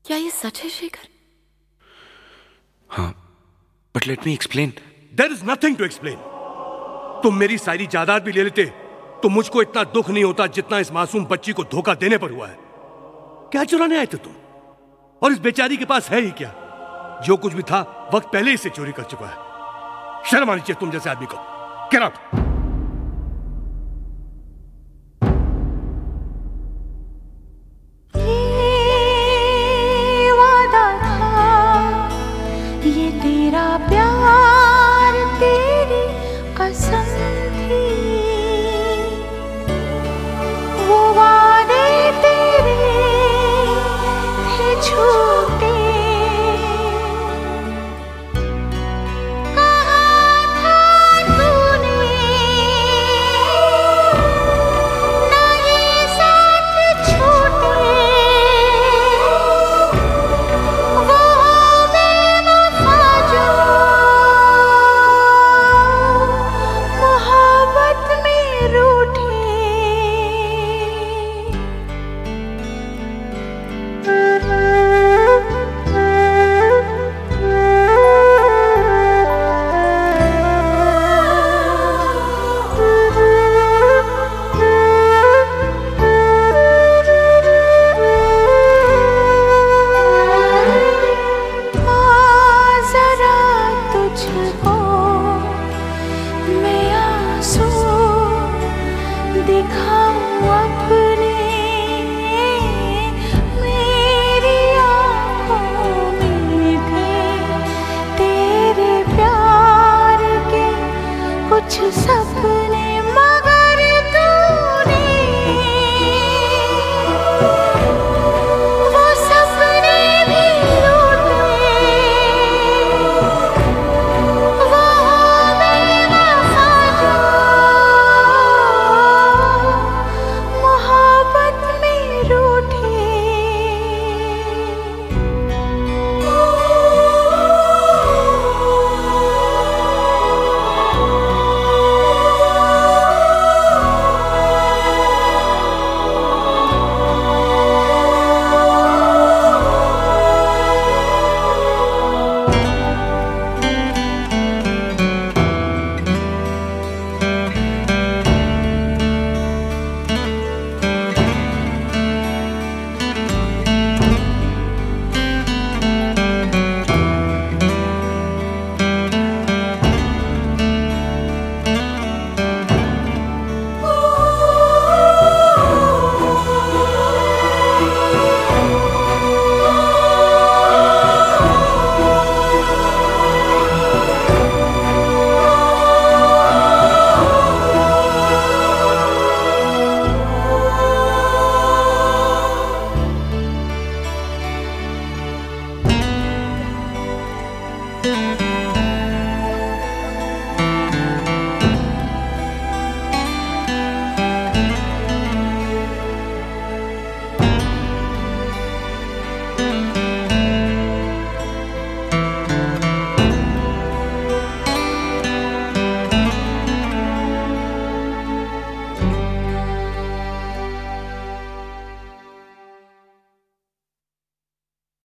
क्या ये सच है शेखर? हाँ, but let me explain. There is nothing to explain. तुम मेरी सारी जायदाद भी ले लेते तो मुझको इतना दुख नहीं होता जितना इस मासूम बच्ची को धोखा देने पर हुआ है। क्या चुराने आए थे तुम? और इस बेचारी के पास है ही क्या? जो कुछ भी था वक्त पहले ही से चोरी कर चुका है। शर्म आनी चाहिए तुम जैसे आदमी को। Get out. प्यार तेरी कसम थी, वो वादे तेरे थे झूठे।